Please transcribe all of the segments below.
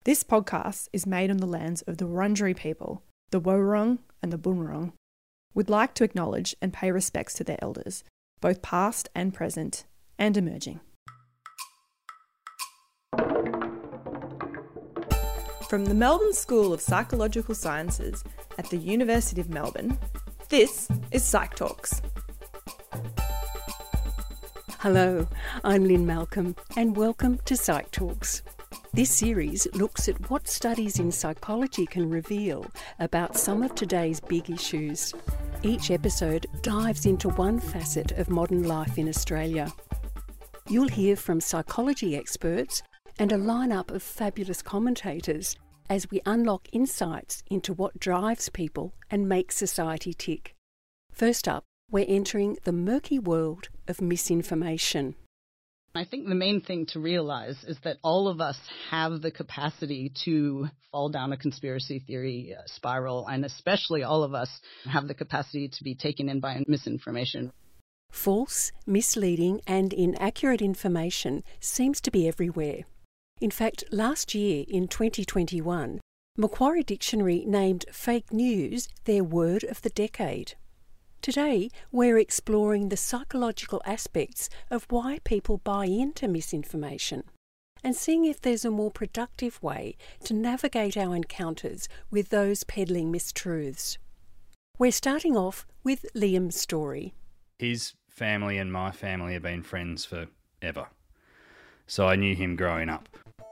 This podcast is made on the lands of the Wurundjeri people, the Wurrung and the Bunurong. We'd like to acknowledge and pay respects to their elders, both past and present, and emerging. From the Melbourne School of Psychological Sciences at the University of Melbourne, this is Psych Talks. Hello, I'm Lynn Malcolm and welcome to Psych Talks. This series looks at what studies in psychology can reveal about some of today's big issues. Each episode dives into one facet of modern life in Australia. You'll hear from psychology experts and a lineup of fabulous commentators as we unlock insights into what drives people and makes society tick. First up, we're entering the murky world of misinformation. I think the main thing to realize is that all of us have the capacity to fall down a conspiracy theory spiral, and especially all of us have the capacity to be taken in by misinformation. False, misleading and inaccurate information seems to be everywhere. In fact, last year in 2021, Macquarie Dictionary named fake news their word of the decade. Today, we're exploring the psychological aspects of why people buy into misinformation and seeing if there's a more productive way to navigate our encounters with those peddling mistruths. We're starting off with Liam's story. His family and my family have been friends forever, so I knew him growing up.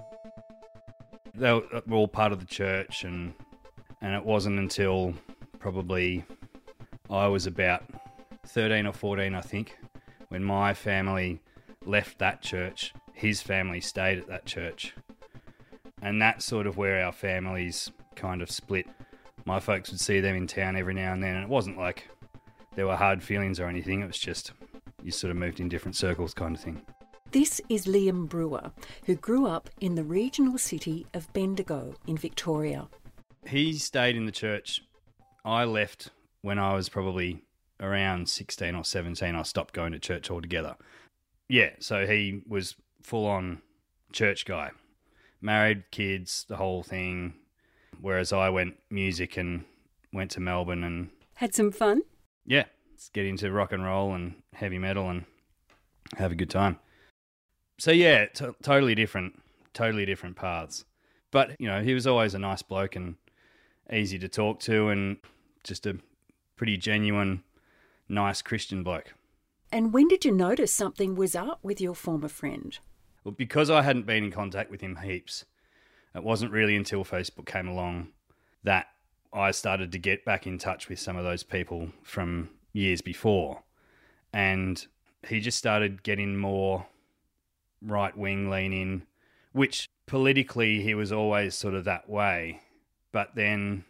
They were all part of the church, and it wasn't until probably I was about 13 or 14, I think, when my family left that church. His family stayed at that church. And that's sort of where our families kind of split. My folks would see them in town every now and then, and it wasn't like there were hard feelings or anything. It was just you sort of moved in different circles kind of thing. This is Liam Brewer, who grew up in the regional city of Bendigo in Victoria. He stayed in the church. I left when I was probably around 16 or 17. I stopped going to church altogether. Yeah, so he was full-on church guy. Married, kids, the whole thing. Whereas I went music and went to Melbourne and... Had some fun? Yeah, let's get into rock and roll and heavy metal and have a good time. So yeah, totally different paths. But, you know, he was always a nice bloke and easy to talk to and just a pretty genuine, nice Christian bloke. And when did you notice something was up with your former friend? Well, because I hadn't been in contact with him heaps, it wasn't really until Facebook came along that I started to get back in touch with some of those people from years before. And he just started getting more right-wing leaning, which politically he was always sort of that way. But then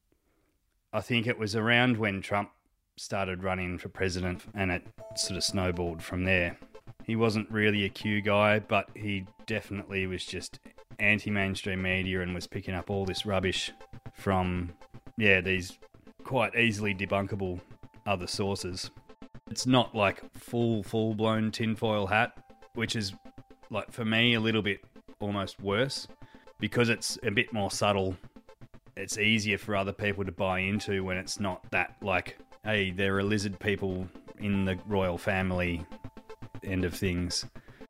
I think it was around when Trump started running for president and it sort of snowballed from there. He wasn't really a Q guy, but he definitely was just anti-mainstream media and was picking up all this rubbish from, these quite easily debunkable other sources. It's not like full-blown tinfoil hat, which is, like, for me, a little bit almost worse because it's a bit more subtle. It's easier for other people to buy into when it's not that, like, hey, there are lizard people in the royal family end of things.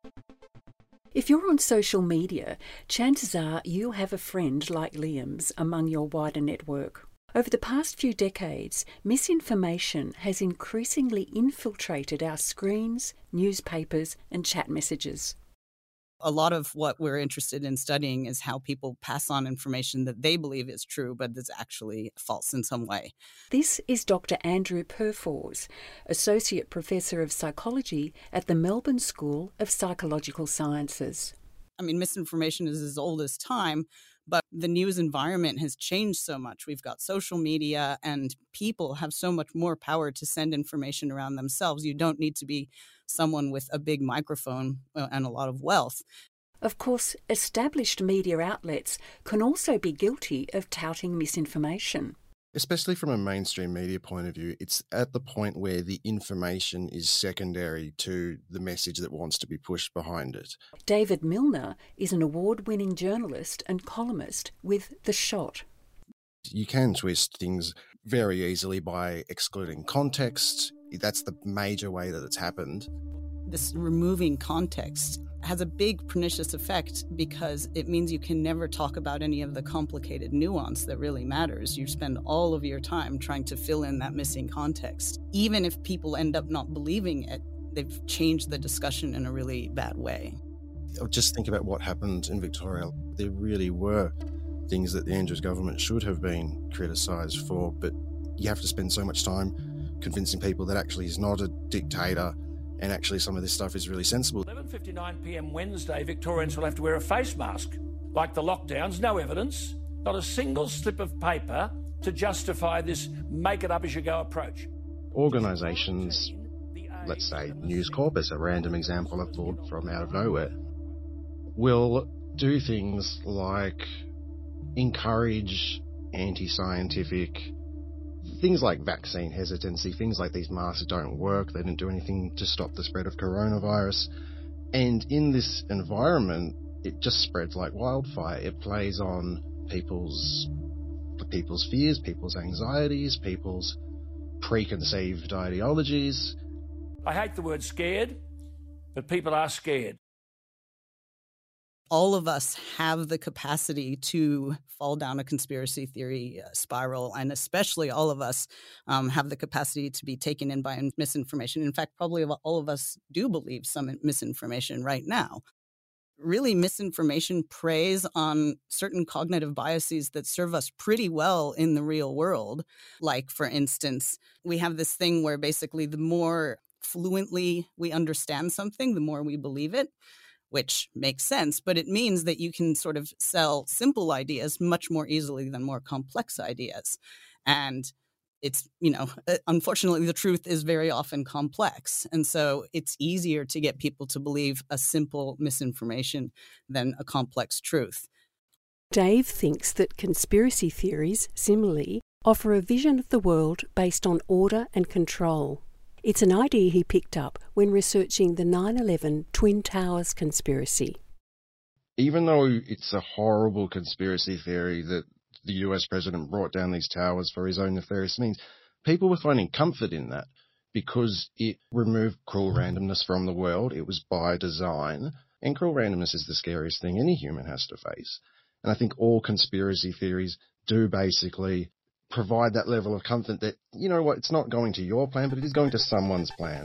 If you're on social media, chances are you'll have a friend like Liam's among your wider network. Over the past few decades, misinformation has increasingly infiltrated our screens, newspapers, and chat messages. A lot of what we're interested in studying is how people pass on information that they believe is true, but is actually false in some way. This is Dr. Andrew Purfors, Associate Professor of Psychology at the Melbourne School of Psychological Sciences. I mean, misinformation is as old as time, but the news environment has changed so much. We've got social media and people have so much more power to send information around themselves. You don't need to be someone with a big microphone and a lot of wealth. Of course, established media outlets can also be guilty of touting misinformation. Especially from a mainstream media point of view, it's at the point where the information is secondary to the message that wants to be pushed behind it. David Milner is an award-winning journalist and columnist with The Shot. You can twist things very easily by excluding context. That's the major way that it's happened. This removing context has a big pernicious effect because it means you can never talk about any of the complicated nuance that really matters. You spend all of your time trying to fill in that missing context. Even if people end up not believing it, they've changed the discussion in a really bad way. Just think about what happened in Victoria. There really were things that the Andrews government should have been criticised for, but you have to spend so much time convincing people that actually he's not a dictator and actually some of this stuff is really sensible. 11:59 p.m. Wednesday, Victorians will have to wear a face mask. Like the lockdowns, no evidence, not a single slip of paper to justify this make-it-up-as-you-go approach. Organisations, let's say News Corp as a random example I've pulled from out of nowhere, will do things like encourage anti-scientific things like vaccine hesitancy, things like these masks don't work, they didn't do anything to stop the spread of coronavirus. And in this environment, it just spreads like wildfire. It plays on people's fears, people's anxieties, people's preconceived ideologies. I hate the word scared, but people are scared. All of us have the capacity to fall down a conspiracy theory spiral, and especially all of us have the capacity to be taken in by misinformation. In fact, probably all of us do believe some misinformation right now. Really, misinformation preys on certain cognitive biases that serve us pretty well in the real world. Like, for instance, we have this thing where basically the more fluently we understand something, the more we believe it, which makes sense, but it means that you can sort of sell simple ideas much more easily than more complex ideas. And it's, unfortunately, the truth is very often complex. And so it's easier to get people to believe a simple misinformation than a complex truth. Dave thinks that conspiracy theories, similarly, offer a vision of the world based on order and control. It's an idea he picked up when researching the 9/11 Twin Towers conspiracy. Even though it's a horrible conspiracy theory that the US president brought down these towers for his own nefarious means, people were finding comfort in that because it removed cruel randomness from the world. It was by design, and cruel randomness is the scariest thing any human has to face. And I think all conspiracy theories do basically provide that level of comfort that, you know what, it's not going to your plan, but it is going to someone's plan.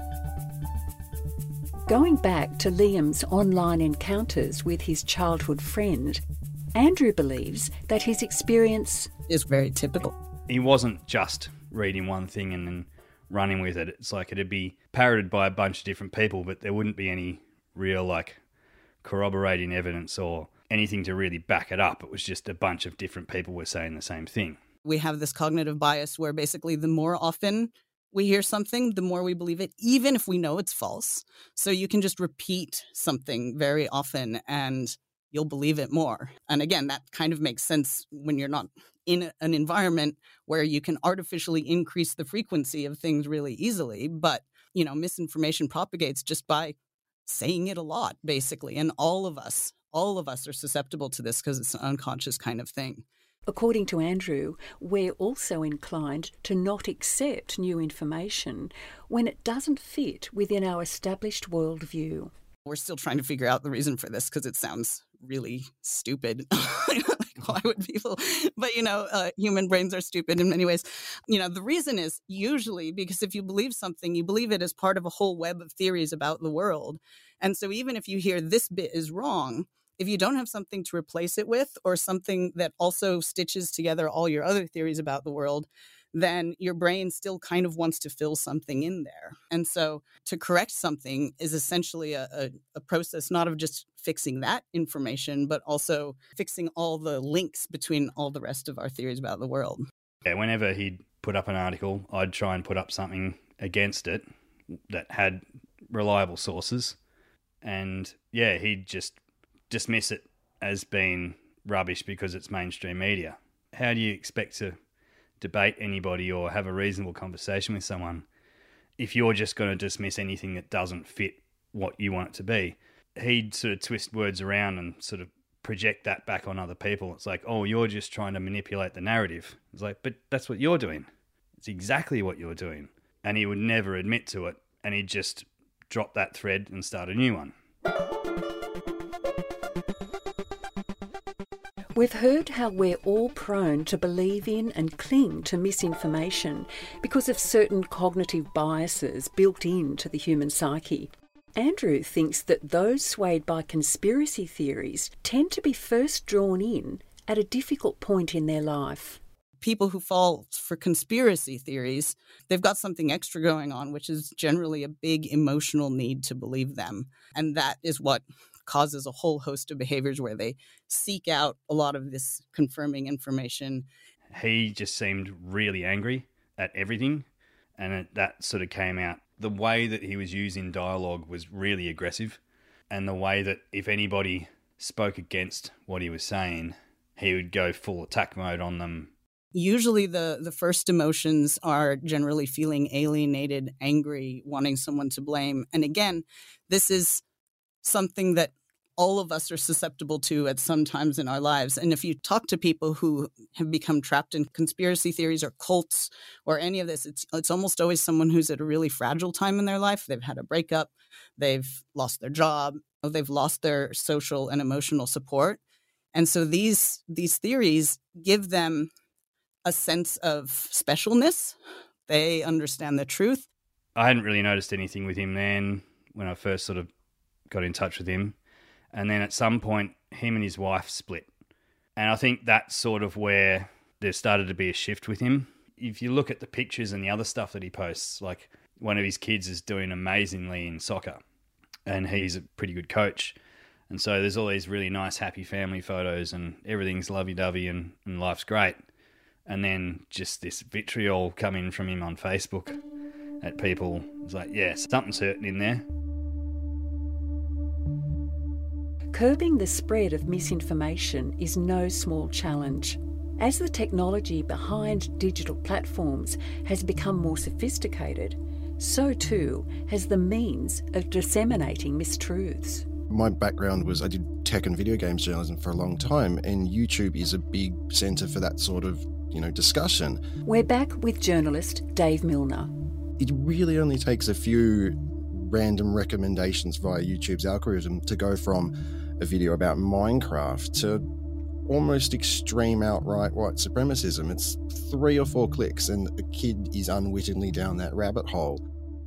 Going back to Liam's online encounters with his childhood friend, Andrew believes that his experience is very typical. He wasn't just reading one thing and then running with it. It's like it'd be parroted by a bunch of different people, but there wouldn't be any real corroborating evidence or anything to really back it up. It was just a bunch of different people were saying the same thing. We have this cognitive bias where basically the more often we hear something, the more we believe it, even if we know it's false. So you can just repeat something very often and you'll believe it more. And again, that kind of makes sense when you're not in an environment where you can artificially increase the frequency of things really easily. But, misinformation propagates just by saying it a lot, basically. And all of us are susceptible to this because it's an unconscious kind of thing. According to Andrew, we're also inclined to not accept new information when it doesn't fit within our established worldview. We're still trying to figure out the reason for this because it sounds really stupid. Why would people? But, human brains are stupid in many ways. The reason is usually because if you believe something, you believe it as part of a whole web of theories about the world. And so even if you hear this bit is wrong, if you don't have something to replace it with or something that also stitches together all your other theories about the world, then your brain still kind of wants to fill something in there. And so to correct something is essentially a process not of just fixing that information, but also fixing all the links between all the rest of our theories about the world. Yeah, whenever he'd put up an article, I'd try and put up something against it that had reliable sources. And yeah, he'd just dismiss it as being rubbish because it's mainstream media. How do you expect to debate anybody or have a reasonable conversation with someone if you're just going to dismiss anything that doesn't fit what you want it to be. He'd sort of twist words around and sort of project that back on other people. It's like, oh, you're just trying to manipulate the narrative. It's like, but that's what you're doing. It's exactly what you're doing. And he would never admit to it, and he'd just drop that thread and start a new one. We've heard how we're all prone to believe in and cling to misinformation because of certain cognitive biases built into the human psyche. Andrew thinks that those swayed by conspiracy theories tend to be first drawn in at a difficult point in their life. People who fall for conspiracy theories, they've got something extra going on, which is generally a big emotional need to believe them. And that is what causes a whole host of behaviors where they seek out a lot of this confirming information. He just seemed really angry at everything, and that sort of came out. The way that he was using dialogue was really aggressive, and the way that if anybody spoke against what he was saying, he would go full attack mode on them. Usually the first emotions are generally feeling alienated, angry, wanting someone to blame. And again, this is something that all of us are susceptible to at some times in our lives. And if you talk to people who have become trapped in conspiracy theories or cults or any of this, it's almost always someone who's at a really fragile time in their life. They've had a breakup, they've lost their job, they've lost their social and emotional support. And so these theories give them a sense of specialness. They understand the truth. I hadn't really noticed anything with him then when I first sort of got in touch with him. And then at some point, him and his wife split. And I think that's sort of where there started to be a shift with him. If you look at the pictures and the other stuff that he posts, like one of his kids is doing amazingly in soccer and he's a pretty good coach. And so there's all these really nice, happy family photos and everything's lovey-dovey and life's great. And then just this vitriol coming from him on Facebook at people. It's like, yeah, something's hurting in there. Curbing the spread of misinformation is no small challenge. As the technology behind digital platforms has become more sophisticated, so too has the means of disseminating mistruths. My background was I did tech and video games journalism for a long time, and YouTube is a big centre for that sort of, discussion. We're back with journalist Dave Milner. It really only takes a few random recommendations via YouTube's algorithm to go from a video about Minecraft to almost extreme outright white supremacism. It's 3 or 4 clicks and a kid is unwittingly down that rabbit hole.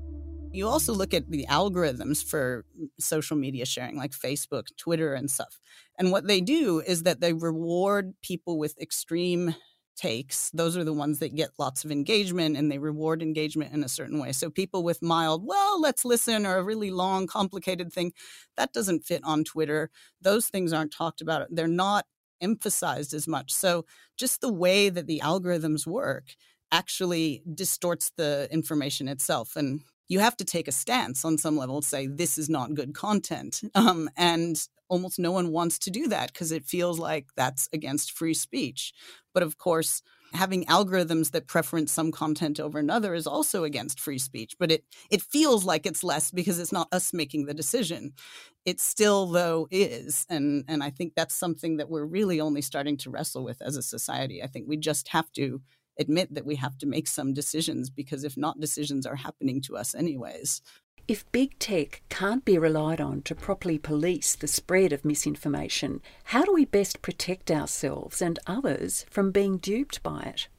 You also look at the algorithms for social media sharing, like Facebook, Twitter, and stuff. And what they do is that they reward people with extreme takes. Those are the ones that get lots of engagement, and they reward engagement in a certain way. So people with mild, well, let's listen, or a really long, complicated thing, that doesn't fit on Twitter. Those things aren't talked about. They're not emphasized as much. So just the way that the algorithms work actually distorts the information itself. And you have to take a stance on some level, say this is not good content. And almost no one wants to do that because it feels like that's against free speech. But of course, having algorithms that preference some content over another is also against free speech. But it feels like it's less because it's not us making the decision. It still, though, is. And I think that's something that we're really only starting to wrestle with as a society. I think we just have to admit that we have to make some decisions, because if not, decisions are happening to us anyways. If big tech can't be relied on to properly police the spread of misinformation, how do we best protect ourselves and others from being duped by it?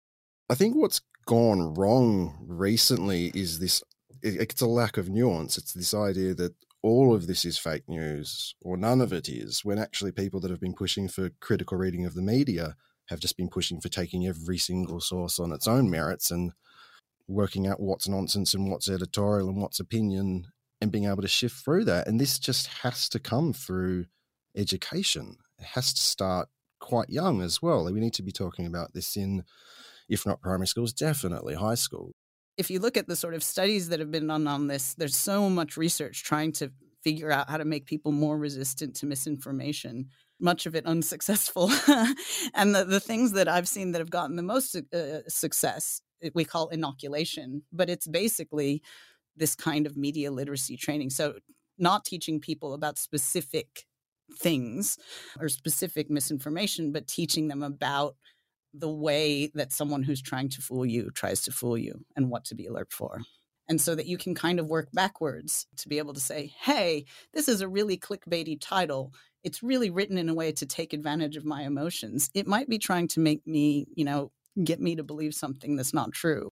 I think what's gone wrong recently is this, it's a lack of nuance. It's this idea that all of this is fake news or none of it is, when actually people that have been pushing for critical reading of the media have just been pushing for taking every single source on its own merits and working out what's nonsense and what's editorial and what's opinion and being able to shift through that. And this just has to come through education. It has to start quite young as well. We need to be talking about this in, if not primary schools, definitely high school. If you look at the sort of studies that have been done on this, there's so much research trying to figure out how to make people more resistant to misinformation. much of it unsuccessful. And the things that I've seen that have gotten the most success, we call inoculation, but it's basically this kind of media literacy training. So not teaching people about specific things or specific misinformation, but teaching them about the way that someone who's trying to fool you tries to fool you and what to be alert for. And so that you can kind of work backwards to be able to say, hey, this is a really clickbaity title. It's really written in a way to take advantage of my emotions. It might be trying to make me, get me to believe something that's not true.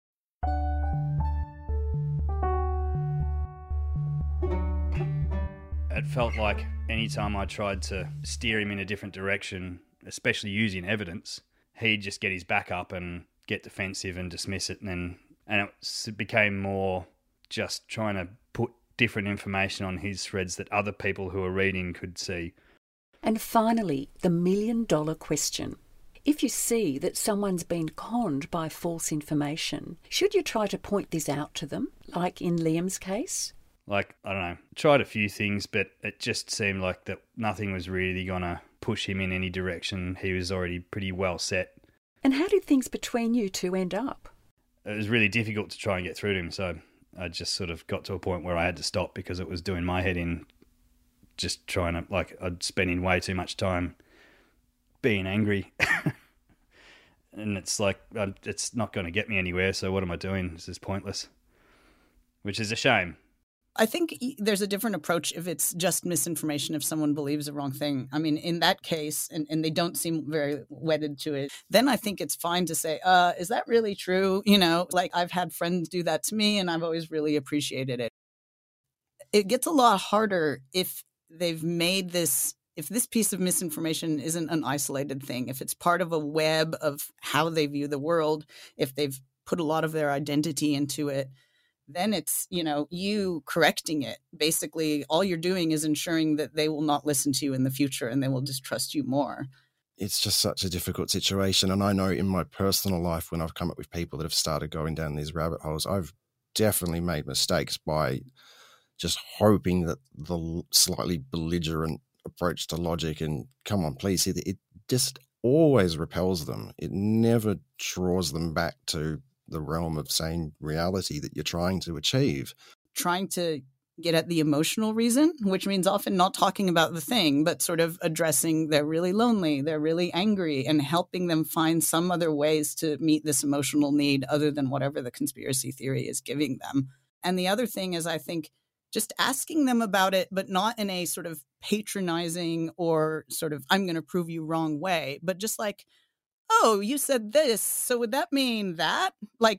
It felt like anytime I tried to steer him in a different direction, especially using evidence, he'd just get his back up and get defensive and dismiss it. And it became more just trying to put different information on his threads that other people who are reading could see. And finally, the million-dollar question. If you see that someone's been conned by false information, should you try to point this out to them, like in Liam's case? I don't know, tried a few things, but it just seemed like that nothing was really going to push him in any direction. He was already pretty well set. And how did things between you two end up? It was really difficult to try and get through to him, so I just sort of got to a point where I had to stop because it was doing my head in, just trying to, I'd spending way too much time being angry. And it's like, it's not going to get me anywhere, so what am I doing? This is pointless, which is a shame. I think there's a different approach if it's just misinformation, if someone believes the wrong thing. I mean, in that case, and they don't seem very wedded to it, then I think it's fine to say, is that really true? I've had friends do that to me and I've always really appreciated it. It gets a lot harder if they've made this, if this piece of misinformation isn't an isolated thing, if it's part of a web of how they view the world, if they've put a lot of their identity into it, then it's, you correcting it. Basically, all you're doing is ensuring that they will not listen to you in the future and they will distrust you more. It's just such a difficult situation. And I know in my personal life, when I've come up with people that have started going down these rabbit holes, I've definitely made mistakes by just hoping that the slightly belligerent approach to logic and come on, please, it just always repels them. It never draws them back to the realm of sane reality that you're trying to achieve. Trying to get at the emotional reason, which means often not talking about the thing, but sort of addressing they're really lonely, they're really angry, and helping them find some other ways to meet this emotional need other than whatever the conspiracy theory is giving them. And the other thing is, I think, just asking them about it, but not in a sort of patronizing or sort of, I'm going to prove you wrong way, but just like, oh, you said this, so would that mean that?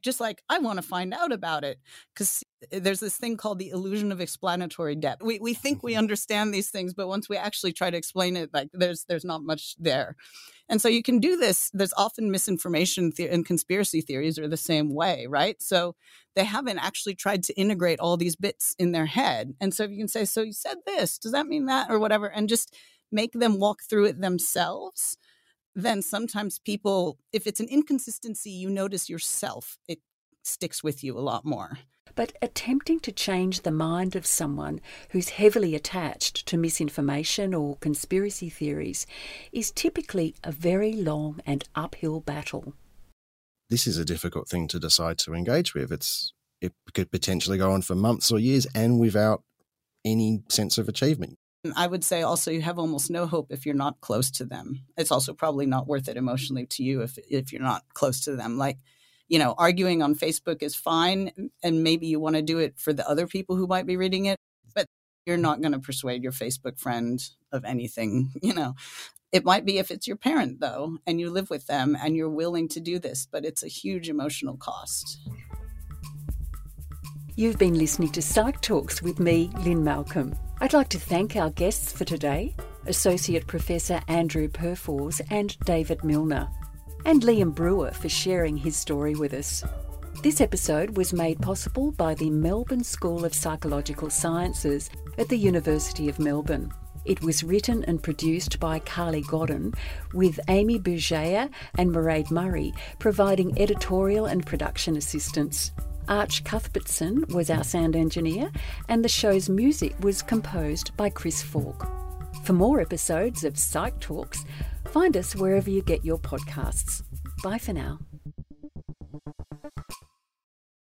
I want to find out about it. Because there's this thing called the illusion of explanatory depth. We think we understand these things, but once we actually try to explain it, there's not much there. And so you can do this. There's often misinformation and conspiracy theories are the same way, right? So they haven't actually tried to integrate all these bits in their head. And so if you can say, so you said this, does that mean that, or whatever, and just make them walk through it themselves, then sometimes people, if it's an inconsistency you notice yourself, it sticks with you a lot more. But attempting to change the mind of someone who's heavily attached to misinformation or conspiracy theories is typically a very long and uphill battle. This is a difficult thing to decide to engage with. It could potentially go on for months or years and without any sense of achievement. I would say also you have almost no hope if you're not close to them. It's also probably not worth it emotionally to you if you're not close to them. Arguing on Facebook is fine, and maybe you want to do it for the other people who might be reading it, but you're not going to persuade your Facebook friend of anything, It might be if it's your parent, though, and you live with them and you're willing to do this, but it's a huge emotional cost. You've been listening to Psych Talks with me, Lynn Malcolm. I'd like to thank our guests for today, Associate Professor Andrew Perfors and David Milner, and Liam Brewer for sharing his story with us. This episode was made possible by the Melbourne School of Psychological Sciences at the University of Melbourne. It was written and produced by Carly Godden, with Amy Bourgeat and Mairead Murray providing editorial and production assistance. Arch Cuthbertson was our sound engineer, and the show's music was composed by Chris Falk. For more episodes of Psych Talks, find us wherever you get your podcasts. Bye for now.